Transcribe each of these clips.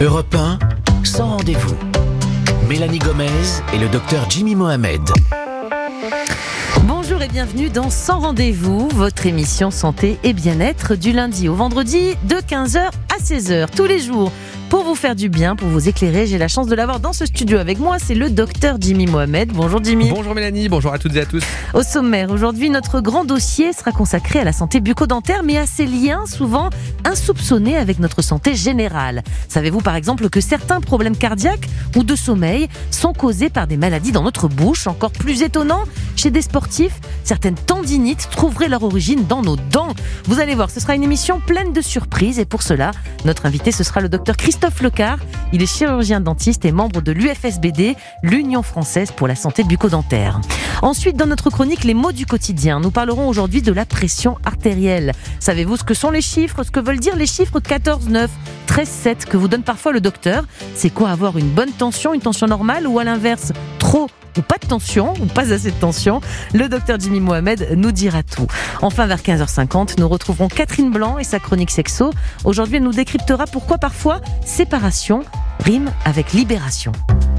Europe 1, sans rendez-vous. Mélanie Gomez et le docteur Jimmy Mohamed. Bonjour et bienvenue dans Sans rendez-vous, votre émission santé et bien-être du lundi au vendredi de 15h à 16h tous les jours. Pour vous faire du bien, pour vous éclairer, j'ai la chance de l'avoir dans ce studio avec moi, c'est le docteur Jimmy Mohamed. Bonjour Jimmy. Bonjour Mélanie, bonjour à toutes et à tous. Au sommaire, aujourd'hui, notre grand dossier sera consacré à la santé bucco-dentaire, mais à ses liens souvent insoupçonnés avec notre santé générale. Savez-vous par exemple que certains problèmes cardiaques ou de sommeil sont causés par des maladies dans notre bouche? Encore plus étonnant, chez des sportifs, certaines tendinites trouveraient leur origine dans nos dents. Vous allez voir, ce sera une émission pleine de surprises et pour cela, notre invité, ce sera le docteur Christophe Lecard. Il est chirurgien dentiste et membre de l'UFSBD, l'Union française pour la santé bucco-dentaire. Ensuite, dans notre chronique Les mots du quotidien, nous parlerons aujourd'hui de la pression artérielle. Savez-vous ce que sont les chiffres, ce que veulent dire les chiffres 14, 9, 13, 7 que vous donne parfois le docteur? C'est quoi avoir une bonne tension, une tension normale ou à l'inverse, trop ou pas de tension, ou pas assez de tension? Le docteur Jimmy Mohamed nous dira tout. Enfin, vers 15h50, nous retrouverons Catherine Blanc et sa chronique sexo. Aujourd'hui, elle nous décryptera pourquoi parfois séparation rime avec libération.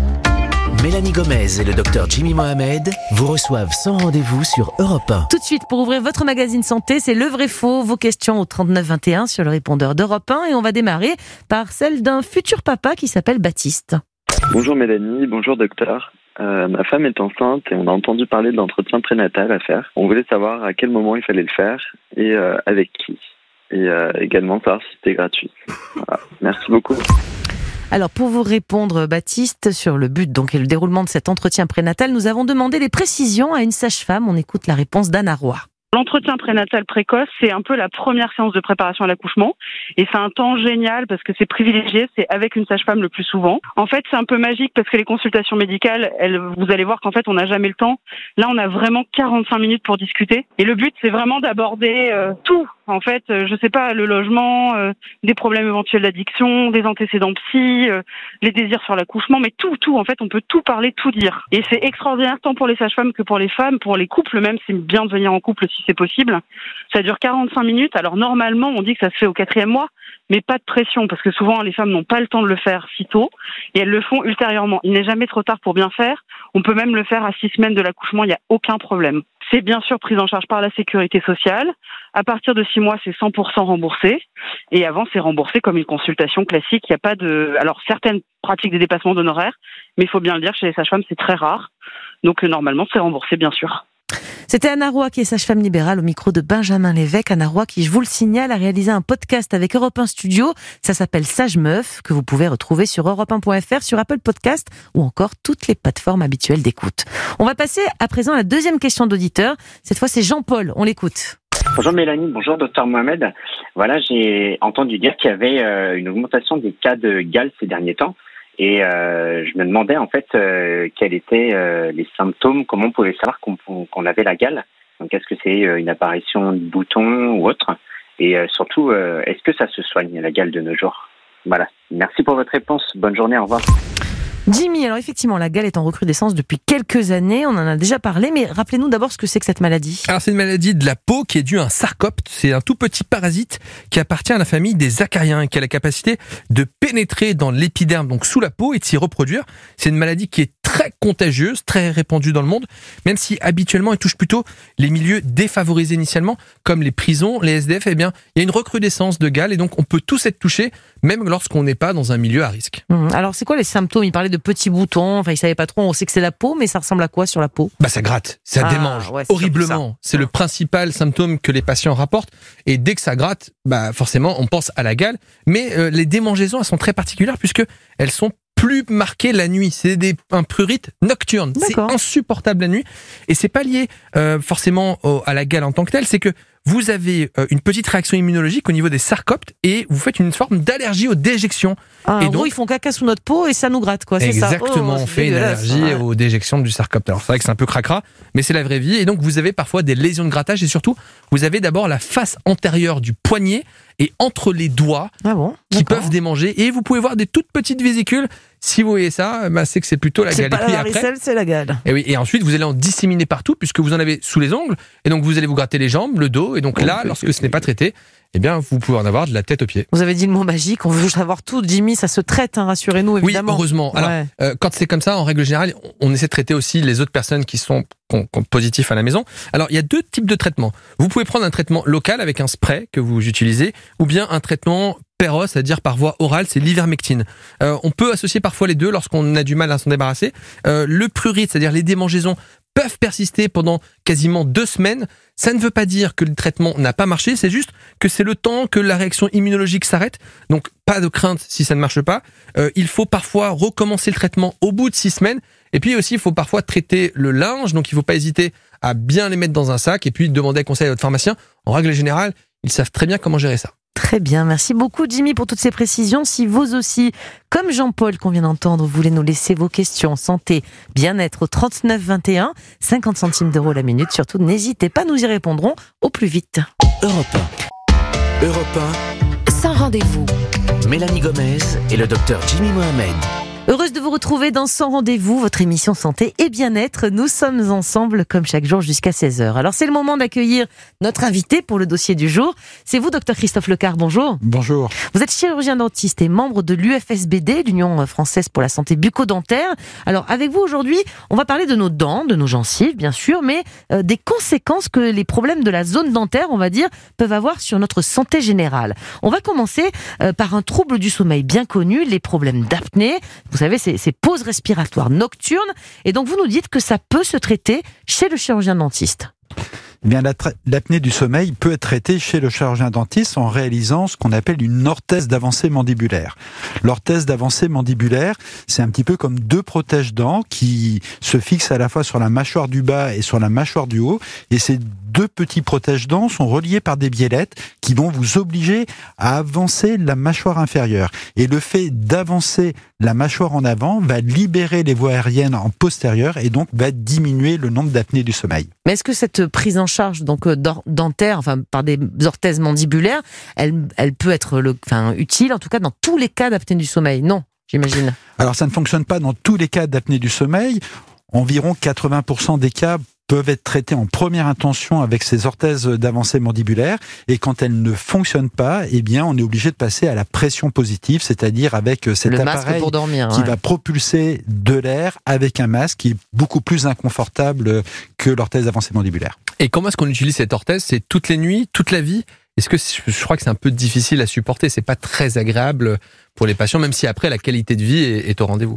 Mélanie Gomez et le docteur Jimmy Mohamed vous reçoivent sans rendez-vous sur Europe 1. Tout de suite, pour ouvrir votre magazine santé, c'est le vrai faux, vos questions au 3921 sur le répondeur d'Europe 1 et on va démarrer par celle d'un futur papa qui s'appelle Baptiste. Bonjour Mélanie, bonjour docteur. Ma femme est enceinte et on a entendu parler de l'entretien prénatal à faire. On voulait savoir à quel moment il fallait le faire et avec qui. Et également savoir si c'était gratuit. Voilà. Merci beaucoup. Alors pour vous répondre Baptiste sur le but donc et le déroulement de cet entretien prénatal, nous avons demandé des précisions à une sage-femme. On écoute la réponse d'Anna Roy. L'entretien prénatal précoce, c'est un peu la première séance de préparation à l'accouchement et c'est un temps génial parce que c'est privilégié, c'est avec une sage-femme le plus souvent. En fait, c'est un peu magique parce que les consultations médicales, vous allez voir qu'en fait, on n'a jamais le temps. Là, on a vraiment 45 minutes pour discuter et le but, c'est vraiment d'aborder tout. En fait, je sais pas, le logement, des problèmes éventuels d'addiction, des antécédents psy, les désirs sur l'accouchement, mais tout. En fait, on peut tout parler, tout dire. Et c'est extraordinaire tant pour les sages-femmes que pour les femmes, pour les couples même, c'est bien de venir en couple si c'est possible. Ça dure 45 minutes. Alors normalement, on dit que ça se fait au 4e mois, mais pas de pression parce que souvent les femmes n'ont pas le temps de le faire si tôt et elles le font ultérieurement. Il n'est jamais trop tard pour bien faire. On peut même le faire à 6 semaines de l'accouchement, il n'y a aucun problème. C'est bien sûr pris en charge par la sécurité sociale. À partir de 6 mois, c'est 100% remboursé. Et avant, c'est remboursé comme une consultation classique. Il n'y a pas de... Alors, certaines pratiquent des dépassements d'honoraires, mais il faut bien le dire, chez les sages-femmes, c'est très rare. Donc, normalement, c'est remboursé, bien sûr. C'était Anna Roy qui est sage-femme libérale au micro de Benjamin Lévesque. Anna Roy qui, je vous le signale, a réalisé un podcast avec Europe 1 Studio. Ça s'appelle Sage Meuf, que vous pouvez retrouver sur europe1.fr, sur Apple Podcast ou encore toutes les plateformes habituelles d'écoute. On va passer à présent à la deuxième question d'auditeur. Cette fois, c'est Jean-Paul. On l'écoute. Bonjour Mélanie, bonjour docteur Mohamed. Voilà, j'ai entendu dire qu'il y avait une augmentation des cas de gale ces derniers temps. Et je me demandais en fait quels étaient les symptômes, comment on pouvait savoir qu'on avait la gale. Donc est-ce que c'est une apparition de boutons ou autre? Et surtout, est-ce que ça se soigne la gale de nos jours? Voilà, merci pour votre réponse, bonne journée, au revoir. Jimmy, alors effectivement, la gale est en recrudescence depuis quelques années, on en a déjà parlé, mais rappelez-nous d'abord ce que c'est que cette maladie. Alors c'est une maladie de la peau qui est due à un sarcopte, c'est un tout petit parasite qui appartient à la famille des acariens et qui a la capacité de pénétrer dans l'épiderme, donc sous la peau, et de s'y reproduire. C'est une maladie qui est très contagieuse, très répandue dans le monde, même si habituellement elle touche plutôt les milieux défavorisés initialement, comme les prisons, les SDF, eh bien il y a une recrudescence de gale et donc on peut tous être touchés, même lorsqu'on n'est pas dans un milieu à risque. Alors c'est quoi les symptômes? Il parlait de petits boutons, enfin il savait pas trop, on sait que c'est la peau, mais ça ressemble à quoi sur la peau? Ça gratte, ça démange, ouais, c'est horriblement. C'est le principal symptôme que les patients rapportent et dès que ça gratte, forcément on pense à la gale, mais les démangeaisons elles sont très particulières puisque elles sont plus marqué la nuit. C'est un prurite nocturne. D'accord. C'est insupportable la nuit. Et c'est pas lié forcément à la gale en tant que telle. C'est que vous avez une petite réaction immunologique au niveau des sarcoptes et vous faites une forme d'allergie aux déjections. En gros, ils font caca sous notre peau et ça nous gratte, quoi. C'est exactement, ça. On fait une allergie aux déjections du sarcopte. Alors c'est vrai que c'est un peu cracra, mais c'est la vraie vie. Et donc vous avez parfois des lésions de grattage et surtout, vous avez d'abord la face antérieure du poignet et entre les doigts qui peuvent démanger. Et vous pouvez voir des toutes petites vésicules Si vous voyez ça, c'est que c'est plutôt la C'est gale. pas Et puis la varicelle, c'est la gale. et oui, et ensuite vous allez en disséminer partout puisque vous en avez sous les ongles et donc vous allez vous gratter les jambes, le dos et donc là, lorsque ce n'est pas traité, eh bien vous pouvez en avoir de la tête aux pieds. Vous avez dit le mot magique, on veut savoir tout. Jimmy, ça se traite, hein, rassurez-nous, évidemment. Oui, heureusement. Alors, Ouais. quand c'est comme ça, en règle générale, on essaie de traiter aussi les autres personnes qui sont positifs à la maison. Alors, il y a 2 types de traitements. Vous pouvez prendre un traitement local avec un spray que vous utilisez, ou bien un traitement péros, c'est-à-dire par voie orale, c'est l'ivermectine. On peut associer parfois les deux lorsqu'on a du mal à s'en débarrasser. Le prurite, c'est-à-dire les démangeaisons, peuvent persister pendant quasiment 2 semaines. Ça ne veut pas dire que le traitement n'a pas marché, c'est juste que c'est le temps que la réaction immunologique s'arrête. Donc, pas de crainte si ça ne marche pas. Il faut parfois recommencer le traitement au bout de 6 semaines. Et puis aussi, il faut parfois traiter le linge. Donc, il ne faut pas hésiter à bien les mettre dans un sac et puis demander conseil à votre pharmacien. En règle générale, ils savent très bien comment gérer ça. Très bien, merci beaucoup Jimmy pour toutes ces précisions. Si vous aussi, comme Jean-Paul qu'on vient d'entendre, vous voulez nous laisser vos questions santé, bien-être au 39 21, 50 centimes d'euros la minute. Surtout, n'hésitez pas, nous y répondrons au plus vite. Europe 1. Europe 1. Sans rendez-vous. Mélanie Gomez et le docteur Jimmy Mohamed. Heureuse de vous retrouver dans Sans Rendez-vous, votre émission santé et bien-être. Nous sommes ensemble comme chaque jour jusqu'à 16h. Alors c'est le moment d'accueillir notre invité pour le dossier du jour. C'est vous, docteur Christophe Lecard, bonjour. Bonjour. Vous êtes chirurgien dentiste et membre de l'UFSBD, l'Union française pour la santé bucco-dentaire. Alors avec vous aujourd'hui, on va parler de nos dents, de nos gencives bien sûr, mais des conséquences que les problèmes de la zone dentaire, on va dire, peuvent avoir sur notre santé générale. On va commencer par un trouble du sommeil bien connu, les problèmes d'apnée. Vous savez, ces pauses respiratoires nocturnes. Et donc, vous nous dites que ça peut se traiter chez le chirurgien dentiste. Eh bien, l'apnée du sommeil peut être traitée chez le chirurgien dentiste en réalisant ce qu'on appelle une orthèse d'avancée mandibulaire. L'orthèse d'avancée mandibulaire, c'est un petit peu comme 2 protège-dents qui se fixent à la fois sur la mâchoire du bas et sur la mâchoire du haut. Et ces 2 petits protège-dents sont reliés par des biellettes qui vont vous obliger à avancer la mâchoire inférieure. Et le fait d'avancer la mâchoire en avant va libérer les voies aériennes en postérieur et donc va diminuer le nombre d'apnées du sommeil. Mais est-ce que cette prise en charge donc dentaire, enfin par des orthèses mandibulaires, elle peut être utile en tout cas dans tous les cas d'apnée du sommeil? Non, j'imagine. Alors ça ne fonctionne pas dans tous les cas d'apnée du sommeil. Environ 80% des cas peuvent être traités en première intention avec ces orthèses d'avancée mandibulaire, et quand elles ne fonctionnent pas, eh bien on est obligé de passer à la pression positive, c'est-à-dire avec cet appareil pour dormir, qui va propulser de l'air avec un masque qui est beaucoup plus inconfortable que l'orthèse d'avancée mandibulaire. Et comment est-ce qu'on utilise cette orthèse? C'est toutes les nuits, toute la vie? Est-ce que je crois que c'est un peu difficile à supporter? C'est pas très agréable pour les patients, même si après la qualité de vie est au rendez-vous.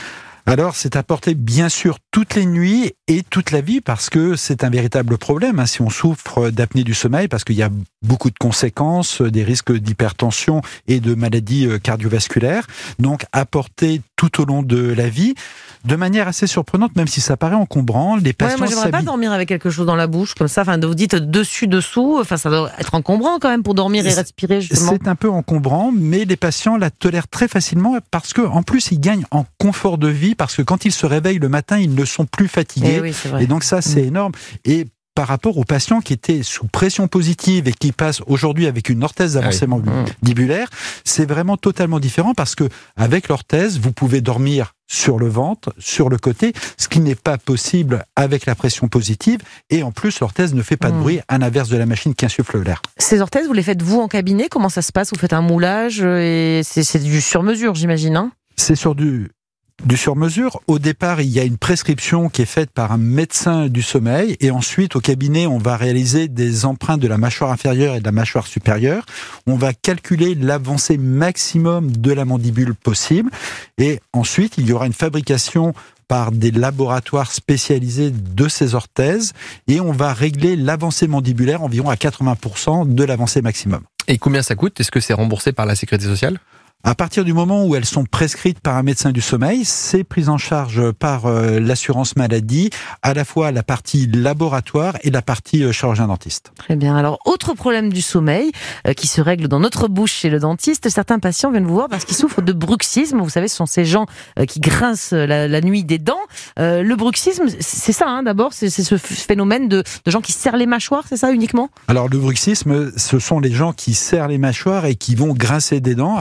Alors, c'est à porter bien sûr toutes les nuits et toute la vie parce que c'est un véritable problème si on souffre d'apnée du sommeil, parce qu'il y a beaucoup de conséquences, des risques d'hypertension et de maladies cardiovasculaires. Donc, à porter tout au long de la vie. De manière assez surprenante, même si ça paraît encombrant, les patients moi j'aimerais pas dormir avec quelque chose dans la bouche comme ça. Enfin, vous dites dessus, dessous. Enfin, ça doit être encombrant quand même pour dormir et respirer justement. C'est un peu encombrant, mais les patients la tolèrent très facilement parce que, en plus, ils gagnent en confort de vie parce que quand ils se réveillent le matin, ils ne sont plus fatigués. Oui, c'est vrai. Et donc ça, c'est énorme. Et par rapport aux patients qui étaient sous pression positive et qui passent aujourd'hui avec une orthèse d'avancée mandibulaire, c'est vraiment totalement différent parce que avec l'orthèse, vous pouvez dormir sur le ventre, sur le côté, ce qui n'est pas possible avec la pression positive. Et en plus, l'orthèse ne fait pas de bruit, à l'inverse de la machine qui insuffle l'air. Ces orthèses, vous les faites vous en cabinet? Comment ça se passe? Vous faites un moulage et c'est du sur-mesure, j'imagine, hein? C'est sur du sur-mesure. Au départ, il y a une prescription qui est faite par un médecin du sommeil et ensuite, au cabinet, on va réaliser des empreintes de la mâchoire inférieure et de la mâchoire supérieure. On va calculer l'avancée maximum de la mandibule possible et ensuite, il y aura une fabrication par des laboratoires spécialisés de ces orthèses et on va régler l'avancée mandibulaire environ à 80% de l'avancée maximum. Et combien ça coûte? Est-ce que c'est remboursé par la Sécurité sociale? À partir du moment où elles sont prescrites par un médecin du sommeil, c'est pris en charge par l'assurance maladie, à la fois la partie laboratoire et la partie chirurgien-dentiste. Très bien. Alors, autre problème du sommeil qui se règle dans notre bouche chez le dentiste. Certains patients viennent vous voir parce qu'ils souffrent de bruxisme. Vous savez, ce sont ces gens qui grincent la nuit des dents. Le bruxisme, c'est ça, d'abord, c'est ce phénomène de gens qui serrent les mâchoires, c'est ça uniquement? Alors, le bruxisme, ce sont les gens qui serrent les mâchoires et qui vont grincer des dents. Alors, ils ne sont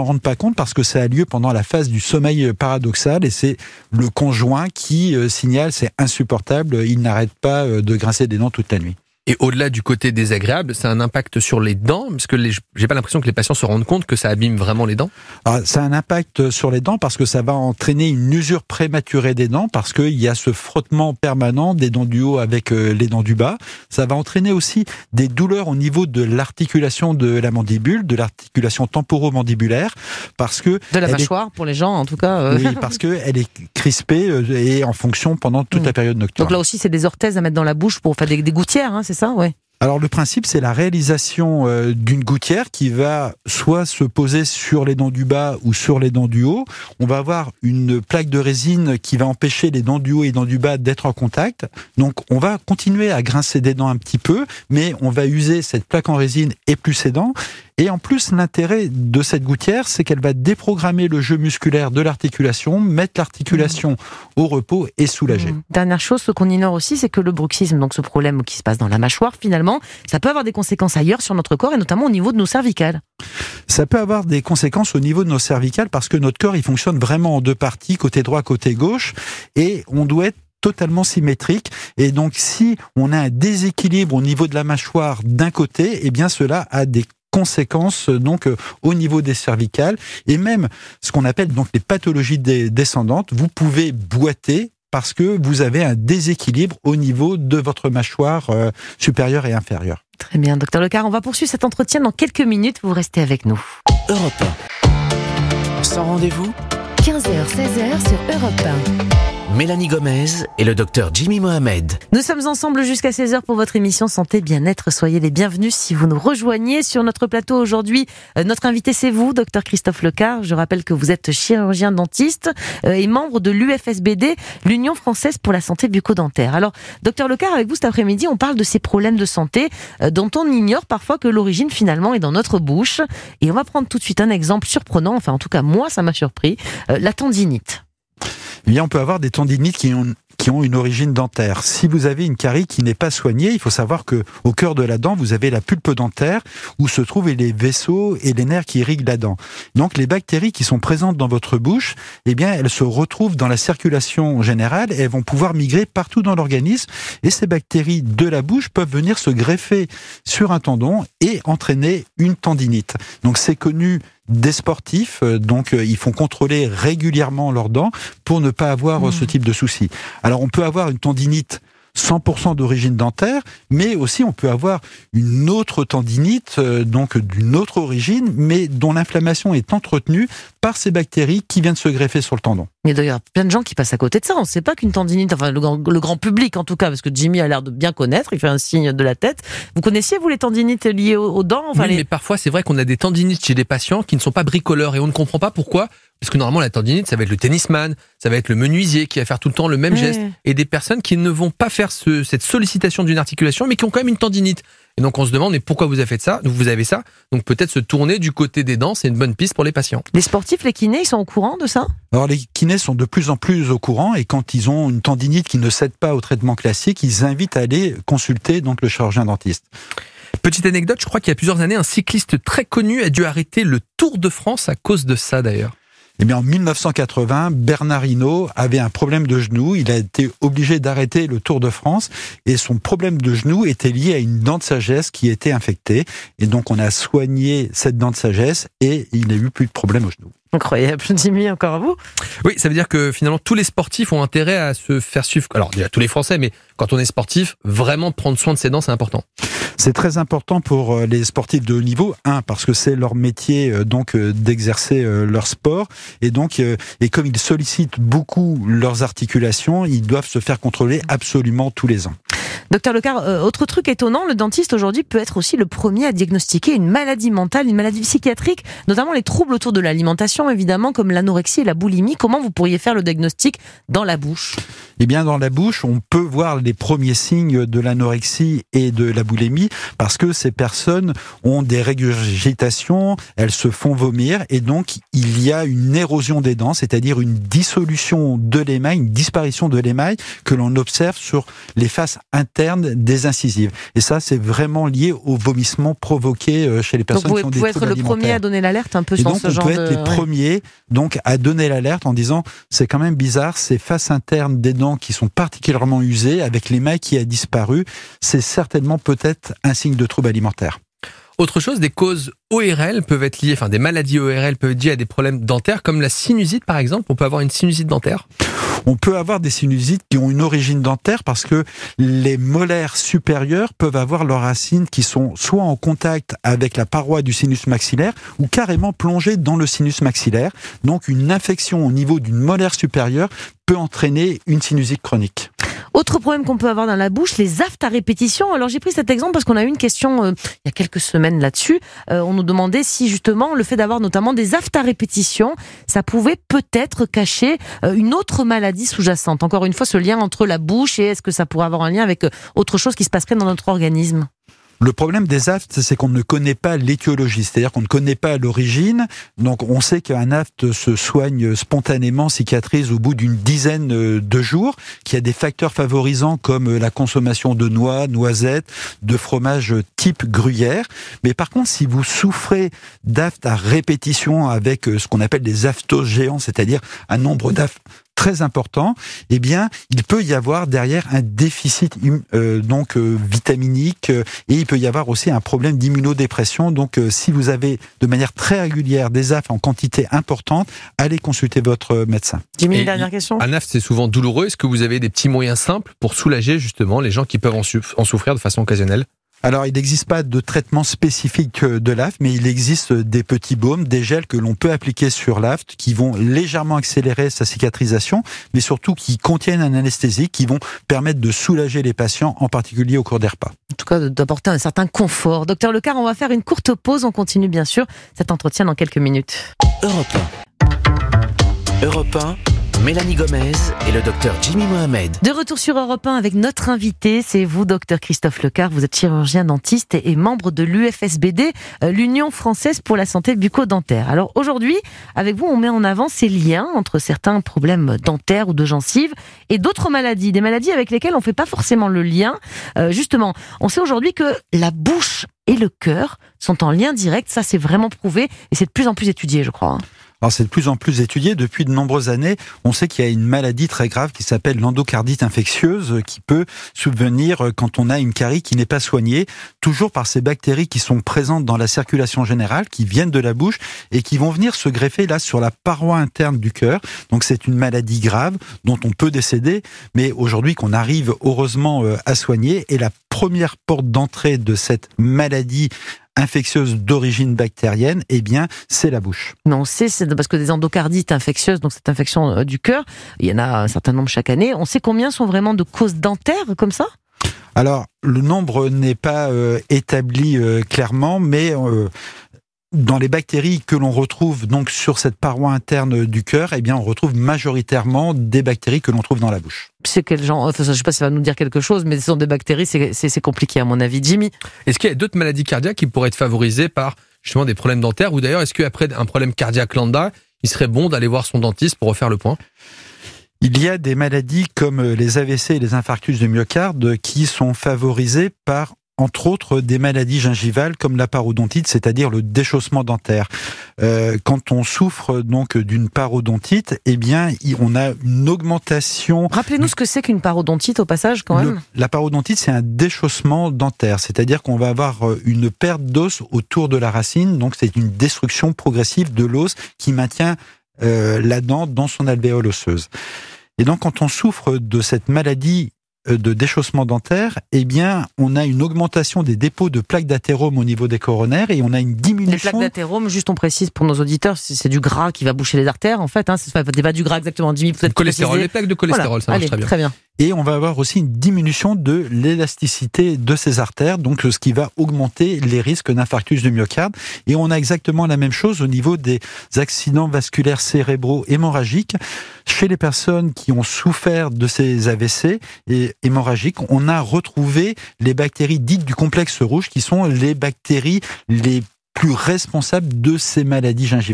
s'en rendent pas compte parce que ça a lieu pendant la phase du sommeil paradoxal et c'est le conjoint qui signale c'est insupportable, il n'arrête pas de grincer des dents toute la nuit. Et au-delà du côté désagréable, ça a un impact sur les dents, parce que j'ai pas l'impression que les patients se rendent compte que ça abîme vraiment les dents. Alors, ça a un impact sur les dents parce que ça va entraîner une usure prématurée des dents parce qu'il y a ce frottement permanent des dents du haut avec les dents du bas. Ça va entraîner aussi des douleurs au niveau de l'articulation de la mandibule, de l'articulation temporomandibulaire, parce que de la mâchoire pour les gens en tout cas. Oui, parce que elle est crispée et en fonction pendant toute la période nocturne. Donc là aussi, c'est des orthèses à mettre dans la bouche pour faire des gouttières, hein, c'est ça, ouais. Alors le principe, c'est la réalisation d'une gouttière qui va soit se poser sur les dents du bas ou sur les dents du haut. On va avoir une plaque de résine qui va empêcher les dents du haut et les dents du bas d'être en contact. Donc on va continuer à grincer des dents un petit peu, mais on va user cette plaque en résine et plus ses dents. Et en plus, l'intérêt de cette gouttière, c'est qu'elle va déprogrammer le jeu musculaire de l'articulation, mettre l'articulation au repos et soulager. Dernière chose, ce qu'on ignore aussi, c'est que le bruxisme, donc ce problème qui se passe dans la mâchoire, finalement, ça peut avoir des conséquences ailleurs sur notre corps et notamment au niveau de nos cervicales. Ça peut avoir des conséquences au niveau de nos cervicales parce que notre corps, il fonctionne vraiment en deux parties, côté droit, côté gauche, et on doit être totalement symétrique. Et donc, si on a un déséquilibre au niveau de la mâchoire d'un côté, eh bien, cela a des conséquences donc au niveau des cervicales et même ce qu'on appelle donc les pathologies descendantes. Vous pouvez boiter parce que vous avez un déséquilibre au niveau de votre mâchoire supérieure et inférieure. Très bien, docteur Lecard, on va poursuivre cet entretien dans quelques minutes. Vous restez avec nous. Europe 1. Sans rendez-vous, 15h-16h sur Europe 1. Mélanie Gomez et le docteur Jimmy Mohamed. Nous sommes ensemble jusqu'à 16h pour votre émission Santé Bien-être. Soyez les bienvenus si vous nous rejoignez sur notre plateau aujourd'hui. Notre invité, c'est vous, docteur Christophe Lecard. Je rappelle que vous êtes chirurgien dentiste et membre de l'UFSBD, l'Union française pour la santé bucco-dentaire. Alors, docteur Lecard, avec vous cet après-midi, on parle de ces problèmes de santé dont on ignore parfois que l'origine finalement est dans notre bouche. Et on va prendre tout de suite un exemple surprenant, enfin en tout cas moi ça m'a surpris, la tendinite. Eh bien, on peut avoir des tendinites qui ont une origine dentaire. Si vous avez une carie qui n'est pas soignée, il faut savoir que au cœur de la dent, vous avez la pulpe dentaire où se trouvent les vaisseaux et les nerfs qui irriguent la dent. Donc, les bactéries qui sont présentes dans votre bouche, eh bien, elles se retrouvent dans la circulation générale et elles vont pouvoir migrer partout dans l'organisme. Et ces bactéries de la bouche peuvent venir se greffer sur un tendon et entraîner une tendinite. Donc, c'est connu des sportifs, donc ils font contrôler régulièrement leurs dents pour ne pas avoir ce type de soucis. Alors on peut avoir une tendinite 100% d'origine dentaire, mais aussi on peut avoir une autre tendinite, donc d'une autre origine, mais dont l'inflammation est entretenue par ces bactéries qui viennent se greffer sur le tendon. Mais d'ailleurs, plein de gens qui passent à côté de ça. On ne sait pas qu'une tendinite, enfin le grand public en tout cas, parce que Jimmy a l'air de bien connaître, il fait un signe de la tête. Vous connaissiez, vous, les tendinites liées aux dents? Oui, mais parfois c'est vrai qu'on a des tendinites chez des patients qui ne sont pas bricoleurs et on ne comprend pas pourquoi. Parce que normalement, la tendinite, ça va être le tennisman, ça va être le menuisier qui va faire tout le temps le même geste. Et des personnes qui ne vont pas faire cette sollicitation d'une articulation, mais qui ont quand même une tendinite. Et donc, on se demande, mais pourquoi vous avez fait ça? Vous avez ça. Donc, peut-être se tourner du côté des dents, c'est une bonne piste pour les patients. Les sportifs, les kinés, ils sont au courant de ça? Alors, les kinés sont de plus en plus au courant et quand ils ont une tendinite qui ne cède pas au traitement classique, ils invitent à aller consulter donc le chirurgien dentiste. Petite anecdote, je crois qu'il y a plusieurs années, un cycliste très connu a dû arrêter le Tour de France à cause de ça d'ailleurs. Eh bien, en 1980, Bernard Hinault avait un problème de genou. Il a été obligé d'arrêter le Tour de France et son problème de genou était lié à une dent de sagesse qui était infectée. Et donc, on a soigné cette dent de sagesse et il n'a eu plus de problème au genou. Incroyable, Jimmy, encore à vous. Oui, ça veut dire que finalement tous les sportifs ont intérêt à se faire suivre. Alors déjà tous les Français, mais quand on est sportif, vraiment prendre soin de ses dents, c'est important. C'est très important pour les sportifs de haut niveau, parce que c'est leur métier donc d'exercer leur sport et donc et comme ils sollicitent beaucoup leurs articulations, ils doivent se faire contrôler absolument tous les ans. Docteur Lecard, autre truc étonnant, le dentiste aujourd'hui peut être aussi le premier à diagnostiquer une maladie mentale, une maladie psychiatrique, notamment les troubles autour de l'alimentation, évidemment, comme l'anorexie et la boulimie. Comment vous pourriez faire le diagnostic dans la bouche? Eh bien, dans la bouche, on peut voir les premiers signes de l'anorexie et de la boulimie parce que ces personnes ont des régurgitations, elles se font vomir et donc il y a une érosion des dents, c'est-à-dire une dissolution de l'émail, une disparition de l'émail que l'on observe sur les faces interne des incisives. Et ça, c'est vraiment lié au vomissement provoqué chez les personnes qui ont des troubles alimentaires. Donc vous pouvez être le premier à donner l'alerte un peu et dans donc, ce genre de... on peut être les premiers donc, à donner l'alerte en disant c'est quand même bizarre, ces faces internes des dents qui sont particulièrement usées, avec l'émail qui a disparu, c'est certainement peut-être un signe de trouble alimentaire. Autre chose, des causes ORL peuvent être liées, des maladies ORL peuvent être liées à des problèmes dentaires, comme la sinusite par exemple. On peut avoir une sinusite dentaire. On peut avoir des sinusites qui ont une origine dentaire parce que les molaires supérieurs peuvent avoir leurs racines qui sont soit en contact avec la paroi du sinus maxillaire ou carrément plongées dans le sinus maxillaire. Donc une infection au niveau d'une molaire supérieure peut entraîner une sinusite chronique. Autre problème qu'on peut avoir dans la bouche, les aphtes à répétition. Alors j'ai pris cet exemple parce qu'on a eu une question il y a quelques semaines là-dessus. On nous demandait si justement le fait d'avoir notamment des aphtes à répétition, ça pouvait peut-être cacher une autre maladie sous-jacente. Encore une fois, ce lien entre la bouche et est-ce que ça pourrait avoir un lien avec autre chose qui se passerait dans notre organisme ? Le problème des aphtes, c'est qu'on ne connaît pas l'étiologie, c'est-à-dire qu'on ne connaît pas l'origine. Donc on sait qu'un aphte se soigne spontanément, cicatrise au bout d'une dizaine de jours, qu'il y a des facteurs favorisants comme la consommation de noix, noisettes, de fromage type gruyère. Mais par contre, si vous souffrez d'aphtes à répétition avec ce qu'on appelle des aphtos géants, c'est-à-dire un nombre d'aphtes très important, eh bien, il peut y avoir derrière un déficit vitaminique et il peut y avoir aussi un problème d'immunodépression. Donc, si vous avez de manière très régulière des aphtes en quantité importante, allez consulter votre médecin. Jimmy, une dernière question. Un aphte, c'est souvent douloureux. Est-ce que vous avez des petits moyens simples pour soulager justement les gens qui peuvent en souffrir de façon occasionnelle ? Alors, il n'existe pas de traitement spécifique de l'aphte, mais il existe des petits baumes, des gels que l'on peut appliquer sur l'aphte qui vont légèrement accélérer sa cicatrisation, mais surtout qui contiennent un anesthésique qui vont permettre de soulager les patients, en particulier au cours des repas. En tout cas, d'apporter un certain confort. Docteur Lecard, on va faire une courte pause. On continue bien sûr cet entretien dans quelques minutes. Europe 1, Mélanie Gomez et le docteur Jimmy Mohamed. De retour sur Europe 1 avec notre invité, c'est vous, docteur Christophe Lecard. Vous êtes chirurgien dentiste et membre de l'UFSBD, l'Union française pour la santé bucco-dentaire. Alors aujourd'hui, avec vous, on met en avant ces liens entre certains problèmes dentaires ou de gencives et d'autres maladies, des maladies avec lesquelles on ne fait pas forcément le lien. Justement, on sait aujourd'hui que la bouche et le cœur sont en lien direct. Ça, c'est vraiment prouvé et c'est de plus en plus étudié, je crois. Alors c'est de plus en plus étudié. Depuis de nombreuses années, on sait qu'il y a une maladie très grave qui s'appelle l'endocardite infectieuse qui peut subvenir quand on a une carie qui n'est pas soignée, toujours par ces bactéries qui sont présentes dans la circulation générale, qui viennent de la bouche et qui vont venir se greffer là sur la paroi interne du cœur. Donc c'est une maladie grave dont on peut décéder, mais aujourd'hui qu'on arrive heureusement à soigner. Et la première porte d'entrée de cette maladie infectieuse d'origine bactérienne, eh bien, c'est la bouche. Mais on sait, c'est parce que des endocardites infectieuses, donc cette infection du cœur, il y en a un certain nombre chaque année. On sait combien sont vraiment de causes dentaires comme ça ? Alors, le nombre n'est pas établi clairement, mais dans les bactéries que l'on retrouve donc sur cette paroi interne du cœur, eh bien, on retrouve majoritairement des bactéries que l'on trouve dans la bouche. C'est quel genre ? Enfin, je ne sais pas si ça va nous dire quelque chose, mais ce sont des bactéries, c'est compliqué à mon avis. Jimmy ? Est-ce qu'il y a d'autres maladies cardiaques qui pourraient être favorisées par justement des problèmes dentaires ? Ou d'ailleurs, est-ce qu'après un problème cardiaque lambda, il serait bon d'aller voir son dentiste pour refaire le point ? Il y a des maladies comme les AVC et les infarctus du myocarde qui sont favorisées par entre autres des maladies gingivales comme la parodontite, c'est-à-dire le déchaussement dentaire. Quand on souffre donc d'une parodontite, eh bien, on a une augmentation. Rappelez-nous ce que c'est qu'une parodontite au passage, quand même. La parodontite, c'est un déchaussement dentaire, c'est-à-dire qu'on va avoir une perte d'os autour de la racine, donc c'est une destruction progressive de l'os qui maintient la dent dans son alvéole osseuse. Et donc, quand on souffre de cette maladie de déchaussement dentaire, eh bien, on a une augmentation des dépôts de plaques d'athérome au niveau des coronaires et on a une diminution. Les plaques d'athérome, juste on précise pour nos auditeurs, c'est du gras qui va boucher les artères, en fait. C'est pas du gras exactement. Jimmy, peut-être cholestérol, les plaques de cholestérol, voilà. Ça marche très bien. Et on va avoir aussi une diminution de l'élasticité de ces artères, donc ce qui va augmenter les risques d'infarctus du myocarde. Et on a exactement la même chose au niveau des accidents vasculaires cérébraux hémorragiques. Chez les personnes qui ont souffert de ces AVC et hémorragiques, on a retrouvé les bactéries dites du complexe rouge, qui sont les bactéries les plus responsables de ces maladies gingivales.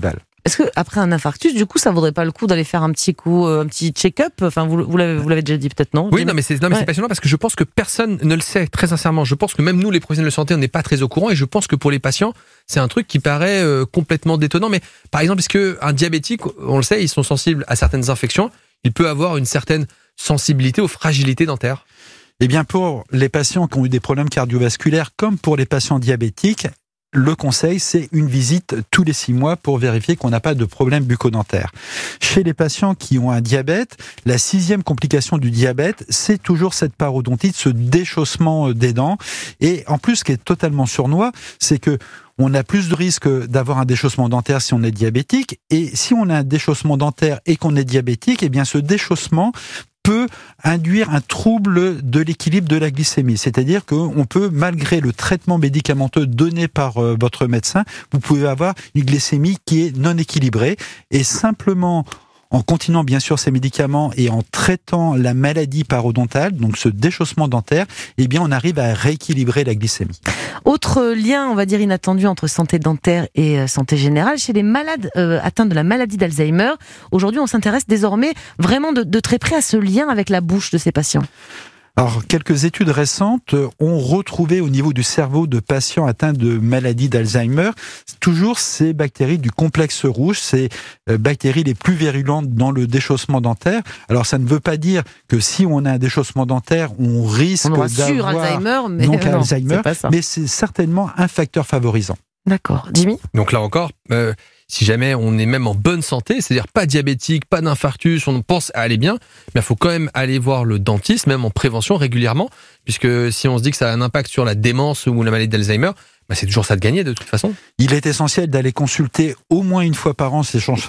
Est-ce que après un infarctus, du coup, ça vaudrait pas le coup d'aller faire un petit check-up? Enfin, vous l'avez déjà dit peut-être, non? Oui, non, mais c'est passionnant parce que je pense que personne ne le sait, très sincèrement. Je pense que même nous, les professionnels de santé, on n'est pas très au courant, et je pense que pour les patients, c'est un truc qui paraît complètement détonnant. Mais par exemple, est-ce qu'un diabétique, on le sait, ils sont sensibles à certaines infections, il peut avoir une certaine sensibilité aux fragilités dentaires? Eh bien, pour les patients qui ont eu des problèmes cardiovasculaires, comme pour les patients diabétiques, le conseil, c'est une visite tous les 6 mois pour vérifier qu'on n'a pas de problème bucco-dentaire. Chez les patients qui ont un diabète, la 6e complication du diabète, c'est toujours cette parodontite, ce déchaussement des dents. Et en plus, ce qui est totalement sournois, c'est que on a plus de risques d'avoir un déchaussement dentaire si on est diabétique. Et si on a un déchaussement dentaire et qu'on est diabétique, eh bien, ce déchaussement peut induire un trouble de l'équilibre de la glycémie. C'est-à-dire qu'on peut, malgré le traitement médicamenteux donné par votre médecin, vous pouvez avoir une glycémie qui est non équilibrée. Et simplement, en continuant bien sûr ces médicaments et en traitant la maladie parodontale, donc ce déchaussement dentaire, eh bien on arrive à rééquilibrer la glycémie. Autre lien, on va dire inattendu, entre santé dentaire et santé générale, chez les malades atteints de la maladie d'Alzheimer. Aujourd'hui, on s'intéresse désormais vraiment de très près à ce lien avec la bouche de ces patients. Alors, quelques études récentes ont retrouvé au niveau du cerveau de patients atteints de maladie d'Alzheimer toujours ces bactéries du complexe rouge, ces bactéries les plus virulentes dans le déchaussement dentaire. Alors, ça ne veut pas dire que si on a un déchaussement dentaire, on risque d'avoir Alzheimer, Alzheimer, mais c'est certainement un facteur favorisant. D'accord. Jimmy ? Donc là encore, si jamais on est même en bonne santé, c'est-à-dire pas diabétique, pas d'infarctus, on pense à aller bien, mais il faut quand même aller voir le dentiste, même en prévention régulièrement, puisque si on se dit que ça a un impact sur la démence ou la maladie d'Alzheimer, c'est toujours ça de gagner de toute façon. Il est essentiel d'aller consulter au moins une fois par an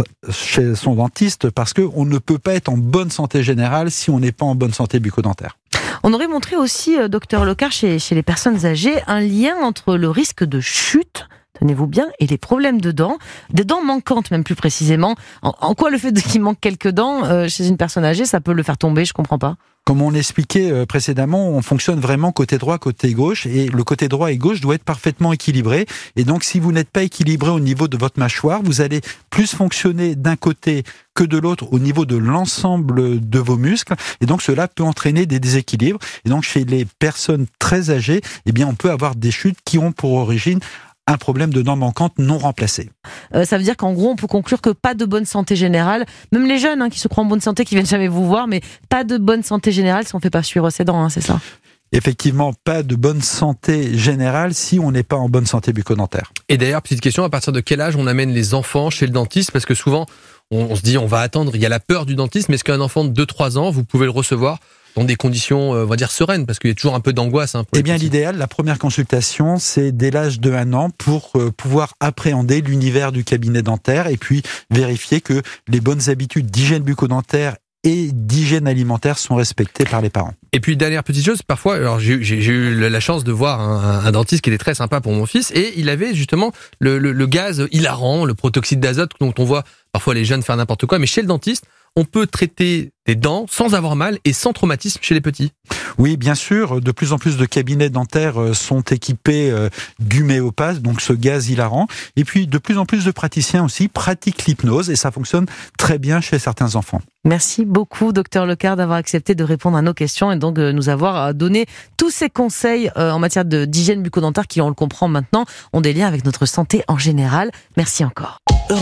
chez son dentiste, parce qu'on ne peut pas être en bonne santé générale si on n'est pas en bonne santé bucco-dentaire. On aurait montré aussi, docteur Lecard, chez les personnes âgées, un lien entre le risque de chute, tenez-vous bien, et les problèmes de dents, des dents manquantes même plus précisément. En quoi le fait qu'il manque quelques dents chez une personne âgée, ça peut le faire tomber? Je comprends pas. Comme on l'expliquait précédemment, on fonctionne vraiment côté droit, côté gauche, et le côté droit et gauche doit être parfaitement équilibré. Et donc, si vous n'êtes pas équilibré au niveau de votre mâchoire, vous allez plus fonctionner d'un côté que de l'autre au niveau de l'ensemble de vos muscles. Et donc, cela peut entraîner des déséquilibres. Et donc, chez les personnes très âgées, eh bien, on peut avoir des chutes qui ont pour origine un problème de dents manquantes non remplacées. Ça veut dire qu'en gros, on peut conclure que pas de bonne santé générale, même les jeunes qui se croient en bonne santé, qui viennent jamais vous voir, mais pas de bonne santé générale si on ne fait pas suivre ses dents, c'est ça? Effectivement, pas de bonne santé générale si on n'est pas en bonne santé bucco-dentaire. Et d'ailleurs, petite question, à partir de quel âge on amène les enfants chez le dentiste? Parce que souvent, on se dit, on va attendre, il y a la peur du dentiste, mais est-ce qu'un enfant de 2-3 ans, vous pouvez le recevoir dans des conditions, on va dire, sereines, parce qu'il y a toujours un peu d'angoisse. Eh bien, l'idéal, la première consultation, c'est dès l'âge de 1 an pour pouvoir appréhender l'univers du cabinet dentaire et puis vérifier que les bonnes habitudes d'hygiène bucco-dentaire et d'hygiène alimentaire sont respectées par les parents. Et puis, dernière petite chose, parfois, alors j'ai eu la chance de voir un dentiste qui était très sympa pour mon fils, et il avait justement le gaz hilarant, le protoxyde d'azote, dont on voit parfois les jeunes faire n'importe quoi, mais chez le dentiste, on peut traiter des dents sans avoir mal et sans traumatisme chez les petits. Oui, bien sûr. De plus en plus de cabinets dentaires sont équipés d'huméopathe, donc ce gaz hilarant. Et puis, de plus en plus de praticiens aussi pratiquent l'hypnose et ça fonctionne très bien chez certains enfants. Merci beaucoup, docteur Lecard, d'avoir accepté de répondre à nos questions et donc de nous avoir donné tous ces conseils en matière d'hygiène bucco-dentaire qui, on le comprend maintenant, ont des liens avec notre santé en général. Merci encore.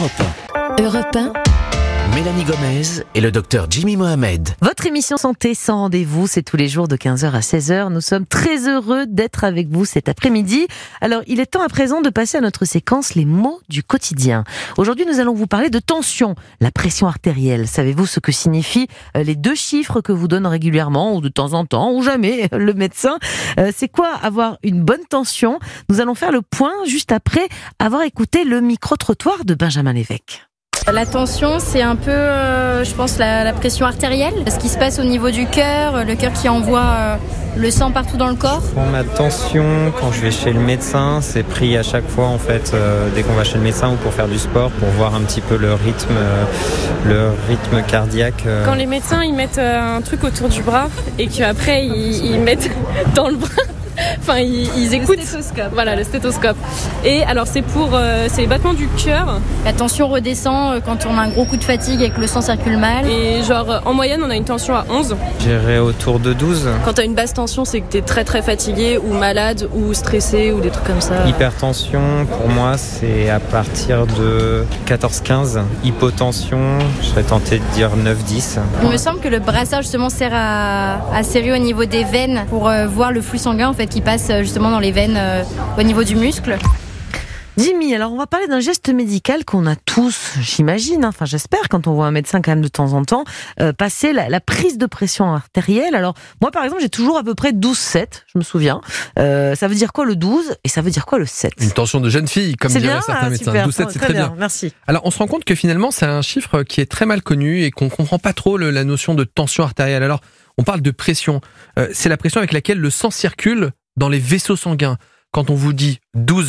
Europe 1. Mélanie Gomez et le docteur Jimmy Mohamed. Votre émission Santé sans rendez-vous, c'est tous les jours de 15h à 16h. Nous sommes très heureux d'être avec vous cet après-midi. Alors, il est temps à présent de passer à notre séquence Les mots du quotidien. Aujourd'hui, nous allons vous parler de tension, la pression artérielle. Savez-vous ce que signifient les 2 chiffres que vous donne régulièrement, ou de temps en temps, ou jamais, le médecin? C'est quoi avoir une bonne tension? Nous allons faire le point juste après avoir écouté le micro-trottoir de Benjamin Lévesque. La tension, c'est un peu, je pense, la pression artérielle. Ce qui se passe au niveau du cœur, le cœur qui envoie le sang partout dans le corps. Pour ma tension, quand je vais chez le médecin, c'est pris à chaque fois, en fait, dès qu'on va chez le médecin ou pour faire du sport, pour voir un petit peu le rythme cardiaque. Quand les médecins, ils mettent un truc autour du bras et qu'après, ils mettent dans le bras. Enfin, ils écoutent. Voilà, le stéthoscope. Et alors, c'est les battements du cœur. La tension redescend quand on a un gros coup de fatigue et que le sang circule mal. Et genre, en moyenne, on a une tension à 11. J'irai autour de 12. Quand t'as une basse tension, c'est que t'es très très fatigué ou malade ou stressé ou des trucs comme ça. Hypertension, pour moi, c'est à partir de 14-15. Hypotension, je serais tenté de dire 9-10. Il me semble que le brassard justement sert à serrer au niveau des veines pour voir le flux sanguin en fait qui passe justement dans les veines au niveau du muscle. Jimmy, alors on va parler d'un geste médical qu'on a tous, j'imagine, enfin j'espère, quand on voit un médecin quand même de temps en temps, passer la prise de pression artérielle. Alors moi par exemple j'ai toujours à peu près 12,7, je me souviens. Ça veut dire quoi le 12 et ça veut dire quoi le 7 ? Une tension de jeune fille, comme diraient certains médecins. 12,7 c'est très bien. Merci. Alors on se rend compte que finalement c'est un chiffre qui est très mal connu et qu'on comprend pas trop la notion de tension artérielle. Alors on parle de pression. C'est la pression avec laquelle le sang circule dans les vaisseaux sanguins. Quand on vous dit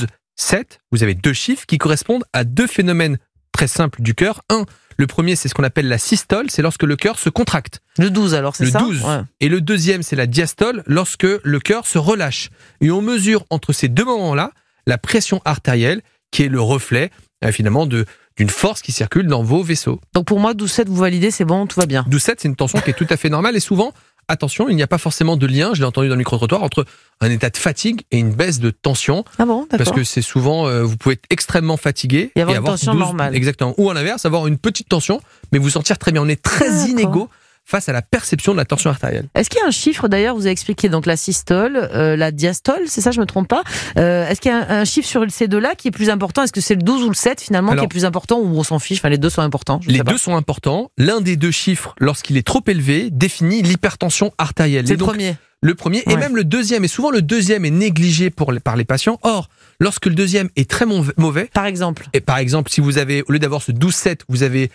12,7, vous avez deux chiffres qui correspondent à deux phénomènes très simples du cœur. Le premier, c'est ce qu'on appelle la systole, c'est lorsque le cœur se contracte. Le 12 alors, c'est ça ? Le 12. Ouais. Et le deuxième, c'est la diastole, lorsque le cœur se relâche. Et on mesure entre ces deux moments-là la pression artérielle, qui est le reflet, finalement, d'une force qui circule dans vos vaisseaux. Donc pour moi, 12,7, vous validez, c'est bon, tout va bien. 12,7, c'est une tension qui est tout à fait normale et souvent, attention, il n'y a pas forcément de lien, je l'ai entendu dans le micro-trottoir, entre un état de fatigue et une baisse de tension. Ah bon, d'accord. Parce que c'est souvent, vous pouvez être extrêmement fatigué et avoir une tension 12, normale. Exactement. Ou à l'inverse, avoir une petite tension, mais vous sentir très bien. On est très inégaux face à la perception de la tension artérielle. Est-ce qu'il y a un chiffre, d'ailleurs, vous avez expliqué donc la systole, la diastole, c'est ça, je me trompe pas. Est-ce qu'il y a un chiffre sur ces deux-là qui est plus important ? Est-ce que c'est le 12 ou le 7 finalement qui est plus important, ou on s'en fiche ? Enfin, les deux sont importants. Les deux sont importants. L'un des deux chiffres, lorsqu'il est trop élevé, définit l'hypertension artérielle. C'est le premier. Le premier, et même le deuxième, et souvent le deuxième est négligé par les patients. Or, lorsque le deuxième est très mauvais, par exemple, si vous avez, au lieu d'avoir ce 12,7, vous avez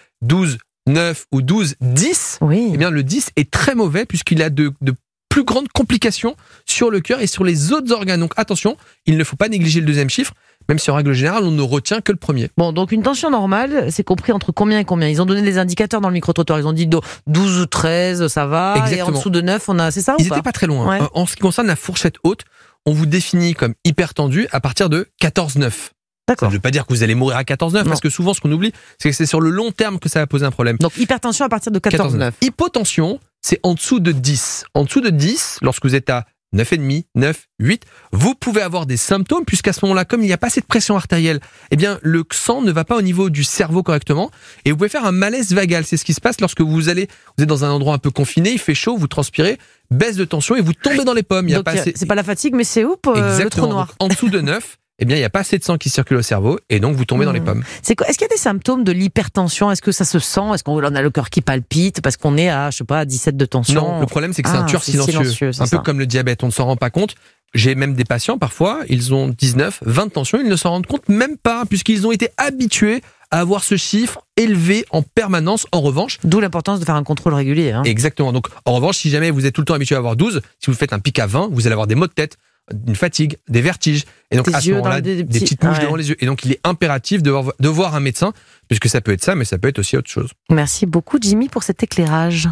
12,9 ou 12,10, eh bien le 10 est très mauvais puisqu'il a de plus grandes complications sur le cœur et sur les autres organes. Donc attention, il ne faut pas négliger le deuxième chiffre, même si en règle générale, on ne retient que le premier. Bon, donc une tension normale, c'est compris entre combien et combien ? Ils ont donné des indicateurs dans le micro-trottoir. Ils ont dit 12 ou 13, ça va. Exactement. Et en dessous de 9, c'est ça ou pas ? Ils n'étaient pas très loin. Ouais. En ce qui concerne la fourchette haute, on vous définit comme hypertendu à partir de 14,9. D'accord. Ça ne veut pas dire que vous allez mourir à 14,9, parce que souvent, ce qu'on oublie, c'est que c'est sur le long terme que ça va poser un problème. Donc hypertension à partir de 14,9. Hypotension, c'est en dessous de 10. En dessous de 10, lorsque vous êtes à 9,5, 9, 8, vous pouvez avoir des symptômes, puisqu'à ce moment-là, comme il n'y a pas assez de pression artérielle, eh bien, le sang ne va pas au niveau du cerveau correctement, et vous pouvez faire un malaise vagal. C'est ce qui se passe lorsque vous êtes dans un endroit un peu confiné, il fait chaud, vous transpirez, baisse de tension, et vous tombez dans les pommes. C'est pas la fatigue, mais c'est le trou noir. Donc, en dessous de 9, eh bien, il n'y a pas assez de sang qui circule au cerveau, et donc vous tombez dans les pommes. C'est quoi ? Est-ce qu'il y a des symptômes de l'hypertension ? Est-ce que ça se sent ? Est-ce qu'on a le cœur qui palpite parce qu'on est à 17 de tension ? Non, le problème c'est que c'est un tueur silencieux. Un peu comme le diabète, on ne s'en rend pas compte. J'ai même des patients, parfois, ils ont 19, 20 de tension, ils ne s'en rendent compte même pas, puisqu'ils ont été habitués à avoir ce chiffre élevé en permanence. En revanche, d'où l'importance de faire un contrôle régulier. Exactement. Donc, en revanche, si jamais vous êtes tout le temps habitué à avoir 12, si vous faites un pic à 20, vous allez avoir des maux de tête, une fatigue, des vertiges, et donc à ce moment-là, des petites mouches devant les yeux. Et donc il est impératif de voir un médecin, puisque ça peut être ça, mais ça peut être aussi autre chose. Merci beaucoup Jimmy pour cet éclairage.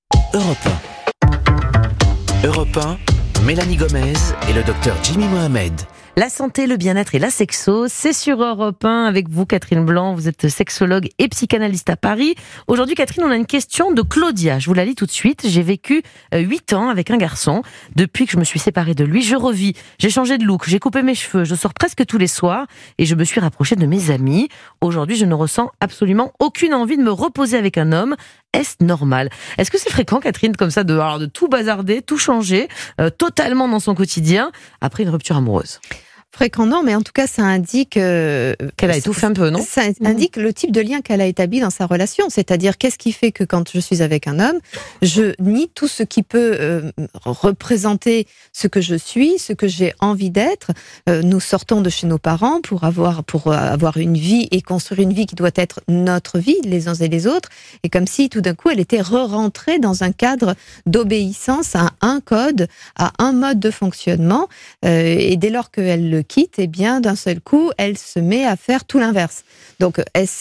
Europe 1, Mélanie Gomez et le docteur Jimmy Mohamed. La santé, le bien-être et la sexo, c'est sur Europe 1 avec vous, Catherine Blanc. Vous êtes sexologue et psychanalyste à Paris. Aujourd'hui, Catherine, on a une question de Claudia. Je vous la lis tout de suite. J'ai vécu 8 ans avec un garçon. Depuis que je me suis séparée de lui, je revis. J'ai changé de look, j'ai coupé mes cheveux, je sors presque tous les soirs et je me suis rapprochée de mes amis. Aujourd'hui, je ne ressens absolument aucune envie de me reposer avec un homme. Est-ce normal ? Est-ce que c'est fréquent, Catherine, comme ça, de tout bazarder, tout changer, totalement dans son quotidien, après une rupture amoureuse ? Fréquent, non, mais en tout cas, ça indique qu'elle a étouffé un peu, non ? Ça indique le type de lien qu'elle a établi dans sa relation. C'est-à-dire, qu'est-ce qui fait que quand je suis avec un homme, je nie tout ce qui peut représenter ce que je suis, ce que j'ai envie d'être. Nous sortons de chez nos parents pour avoir une vie et construire une vie qui doit être notre vie, les uns et les autres. Et comme si, tout d'un coup, elle était re-rentrée dans un cadre d'obéissance à un code, à un mode de fonctionnement. Et dès lors qu'elle le quitte, eh bien, d'un seul coup, elle se met à faire tout l'inverse. Donc, est-ce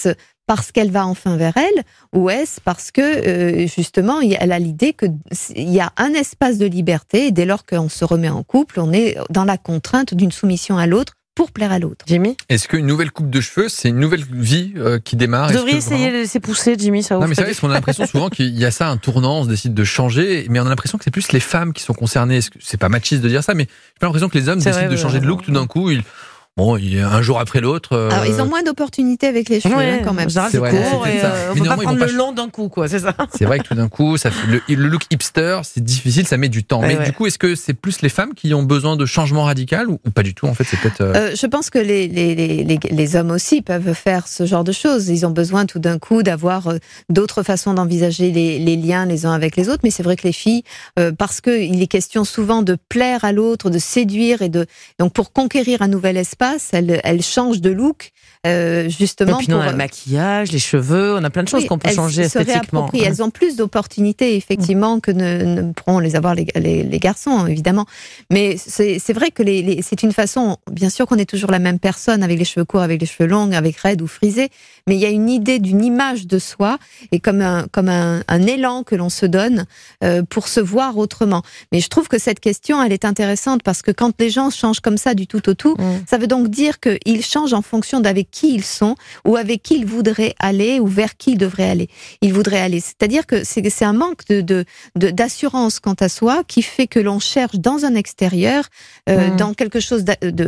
parce qu'elle va enfin vers elle, ou est-ce parce que justement elle a l'idée qu'il y a un espace de liberté, et dès lors qu'on se remet en couple, on est dans la contrainte d'une soumission à l'autre pour plaire à l'autre. Jimmy ? Est-ce qu'une nouvelle coupe de cheveux, c'est une nouvelle vie qui démarre ? Vous devriez essayer de laisser pousser, Jimmy, ça vous Non, mais c'est vrai qu'on a l'impression souvent qu'il y a ça, un tournant, on se décide de changer, mais on a l'impression que c'est plus les femmes qui sont concernées. C'est pas machiste de dire ça, mais j'ai pas l'impression que les hommes décident de changer de look tout d'un coup. Un jour après l'autre. Alors, ils ont moins d'opportunités avec les cheveux, quand même. C'est vrai, court et on peut pas prendre le long d'un coup, quoi, c'est ça. C'est vrai que tout d'un coup, ça fait le look hipster, c'est difficile, ça met du temps. Mais du coup, est-ce que c'est plus les femmes qui ont besoin de changement radical ou pas du tout ? En fait, c'est peut-être. Je pense que les hommes aussi peuvent faire ce genre de choses. Ils ont besoin tout d'un coup d'avoir d'autres façons d'envisager les liens les uns avec les autres. Mais c'est vrai que les filles, parce qu'il est question souvent de plaire à l'autre, de séduire donc pour conquérir un nouvel espace, elle change de look justement. Et puis on a le maquillage, les cheveux, on a plein de choses qu'on peut changer esthétiquement. Elles ont plus d'opportunités effectivement que ne pourront les avoir les garçons, évidemment. Mais c'est vrai que c'est une façon, bien sûr qu'on est toujours la même personne avec les cheveux courts, avec les cheveux longs, avec raides ou frisés, mais il y a une idée d'une image de soi et comme un élan que l'on se donne pour se voir autrement. Mais je trouve que cette question, elle est intéressante parce que quand les gens changent comme ça du tout au tout, ça veut donc dire qu'ils changent en fonction d'avec qui ils sont ou avec qui ils voudraient aller ou vers qui ils devraient aller. Ils voudraient aller. C'est-à-dire que c'est un manque d'assurance quant à soi qui fait que l'on cherche dans un extérieur, dans quelque chose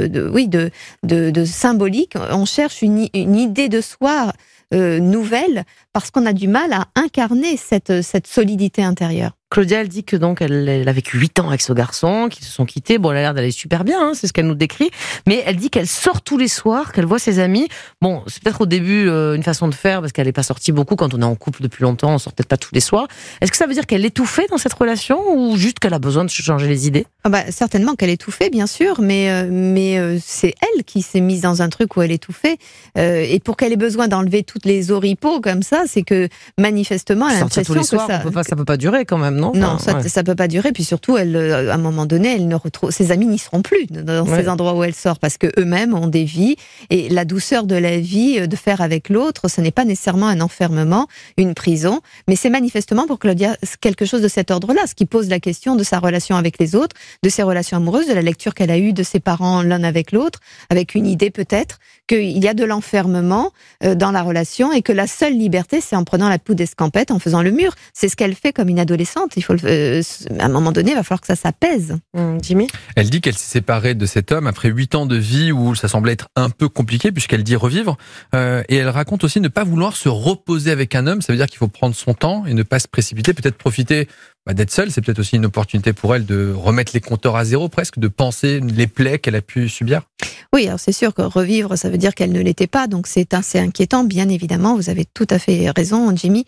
de symbolique. On cherche une idée de soi nouvelle parce qu'on a du mal à incarner cette solidité intérieure. Claudia, elle dit que donc elle a vécu 8 ans avec ce garçon, qu'ils se sont quittés. Bon, elle a l'air d'aller super bien, c'est ce qu'elle nous décrit. Mais elle dit qu'elle sort tous les soirs, qu'elle voit ses amis. Bon, c'est peut-être au début une façon de faire parce qu'elle n'est pas sortie beaucoup. Quand on est en couple depuis longtemps, on sort peut-être pas tous les soirs. Est-ce que ça veut dire qu'elle étouffait dans cette relation ou juste qu'elle a besoin de changer les idées ? Certainement qu'elle étouffait, bien sûr, mais c'est elle qui s'est mise dans un truc où elle étouffait. Et pour qu'elle ait besoin d'enlever toutes les oripeaux comme ça, c'est que manifestement, elle a l'impression que ça peut pas durer quand même. Non, ça peut pas durer. Puis surtout, à un moment donné, elle ne retrouve ses amis n'y seront plus dans ces endroits où elle sort parce que eux-mêmes ont des vies et la douceur de la vie de faire avec l'autre, ce n'est pas nécessairement un enfermement, une prison, mais c'est manifestement pour Claudia quelque chose de cet ordre-là, ce qui pose la question de sa relation avec les autres, de ses relations amoureuses, de la lecture qu'elle a eue de ses parents l'un avec l'autre, avec une idée peut-être qu'il y a de l'enfermement dans la relation et que la seule liberté, c'est en prenant la poudre d'escampette, en faisant le mur. C'est ce qu'elle fait comme une adolescente. Il faut à un moment donné, il va falloir que ça s'apaise. Jimmy ? Elle dit qu'elle s'est séparée de cet homme après 8 ans de vie où ça semblait être un peu compliqué puisqu'elle dit revivre. Et elle raconte aussi ne pas vouloir se reposer avec un homme. Ça veut dire qu'il faut prendre son temps et ne pas se précipiter. Peut-être profiter d'être seule. C'est peut-être aussi une opportunité pour elle de remettre les compteurs à zéro presque, de penser les plaies qu'elle a pu subir. Oui, alors c'est sûr que revivre, ça veut dire qu'elle ne l'était pas, donc c'est assez inquiétant, bien évidemment, vous avez tout à fait raison, Jimmy.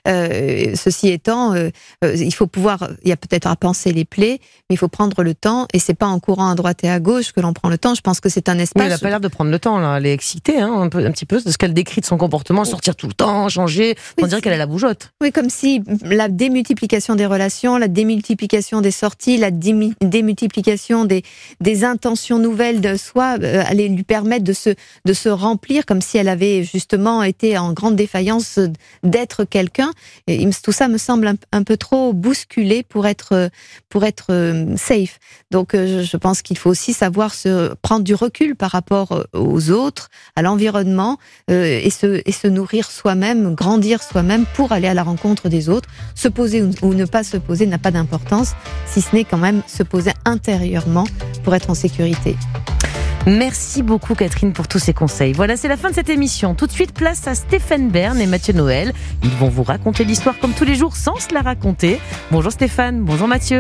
Ceci étant, il y a peut-être à penser les plaies, mais il faut prendre le temps, et c'est pas en courant à droite et à gauche que l'on prend le temps, je pense que c'est un espace... Mais elle a pas l'air de prendre le temps, là. Elle est excitée, un petit peu, de ce qu'elle décrit de son comportement, sortir tout le temps, changer, on dirait qu'elle a la bougeotte. Oui, comme si la démultiplication des relations, la démultiplication des sorties, la démultiplication des intentions nouvelles de soi allait lui permettre de se remplir comme si elle avait justement été en grande défaillance d'être quelqu'un. Et tout ça me semble un peu trop bousculé pour être safe. Donc je pense qu'il faut aussi savoir se prendre du recul par rapport aux autres, à l'environnement et se nourrir soi-même, grandir soi-même pour aller à la rencontre des autres. Se poser ou ne pas se poser n'a pas d'importance, si ce n'est quand même se poser intérieurement pour être en sécurité. Merci beaucoup Catherine pour tous ces conseils. Voilà, c'est la fin de cette émission. Tout de suite, place à Stéphane Bern et Mathieu Noël. Ils vont vous raconter l'histoire comme tous les jours sans se la raconter. Bonjour Stéphane, bonjour Mathieu.